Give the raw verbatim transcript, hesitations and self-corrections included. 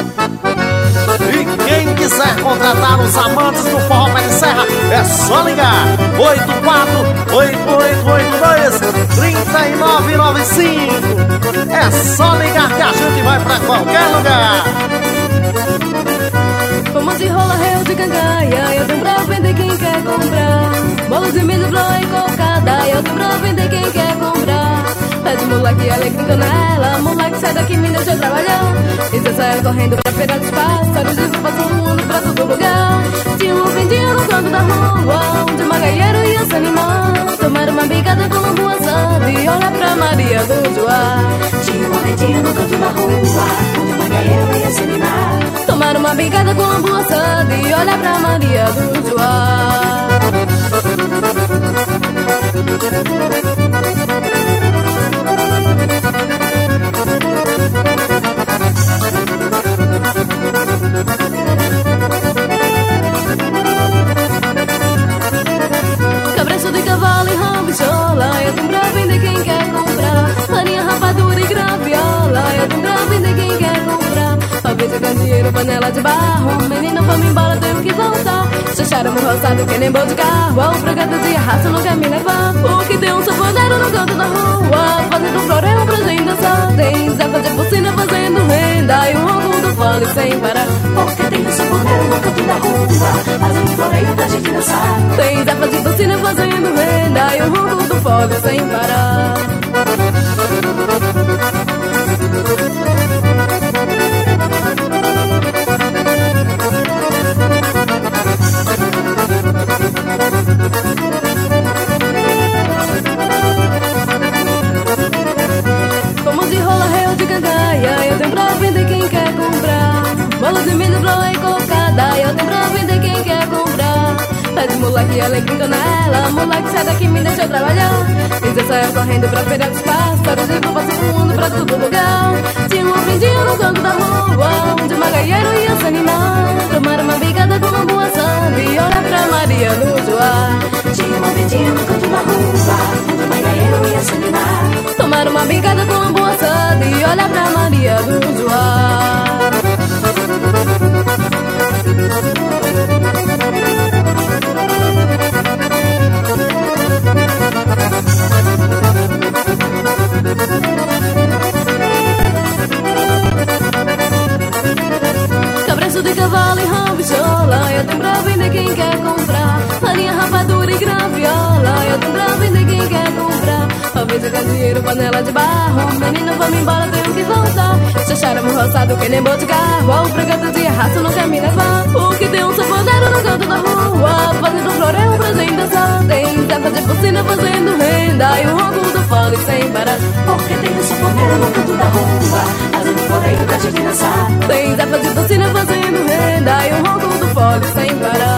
E quem quiser contratar os amantes do forró pé de serra, é só ligar oito quatro oito oito oito dois três nove nove cinco. É só ligar que a gente vai pra qualquer lugar. Vamos de rola, réu de gangaia, eu tenho pra vender quem quer comprar. Bolos de milho, flor e cocada, eu tenho pra vender quem quer comprar. Pede moleque, alegre, canela, moleque, sai daqui, me deixa trabalhar. E você sai correndo pra feira dos pássaros, e vou passando pra todo lugar. Tinha um vendinho no canto da rua, onde o magaieiro ia se animar. Tomar uma bicada com lambu assado e olhar pra Maria do Joá. Tinha um vendinho no canto da rua, onde o magaieiro ia se animar. Tomar uma bicada com lambu assado e olhar pra Maria do Joá. Cabreço de cavalo e rambichola, eu tenho pra vender quem quer comprar. Farinha, rapadura e graviola, eu tenho pra vender quem quer comprar. Pavete, candeeiro, panela de barro, menina, vamos embora, tenho que voltar. Chachara-me roçado que nem bom de carro, ao fragata de arrasto não quer me levar. Porque tem um sanfoneiro no canto da rua, fazendo florão pra gente dançar. Tem Zé fazer porcina fazendo renda e o ronco do fole sem parar. Porque tem um sanfoneiro no canto da rua, fazendo floreio pra gente dançar. Tem Zé fazer porcina fazendo renda e o ronco do fole sem parar. Vamos de rola, réu de gangaia, eu tenho pra vender quem quer comprar. Bolos de milho, flor e cocada, eu tenho pra vender quem quer comprar. Pede moleque, alegre, canela, moleque, sai daqui, me deixa trabalhar. E você saiu correndo pra feira dos pássaros e vou passando pra todo lugar. Tinha um vendinho no canto da rua, onde o magaieiro ia se animar. Tomar uma bicada com lambu assado e olhar pra Maria do Joá. Tinha um vendinho no canto da rua, onde o magaieiro ia se animar. Tomar uma bicada com lambu assado e olhar pra Maria do Joá. Cabreço de cavalo e rambichola, eu tenho pra vender quem quer comprar. Farinha, rapadura e graviola, eu tenho pra vender quem quer comprar. Pavete, candeeiro, panela de barro, menina, vamos embora, tenho que voltar. Chachara-me roçado que nem bom de carro, ao fragata de arrasto não quer me levar. Porque tem um sanfoneiro no canto da rua, fazendo florão pra gente dançar. Tem Zé fazer porcina fazendo renda e o ronco do fole sem parar. Porque tem um sanfoneiro no canto da rua, fazendo floreio pra gente dançar. Tem Zé fazer porcina fazendo renda e o ronco do fole sem parar.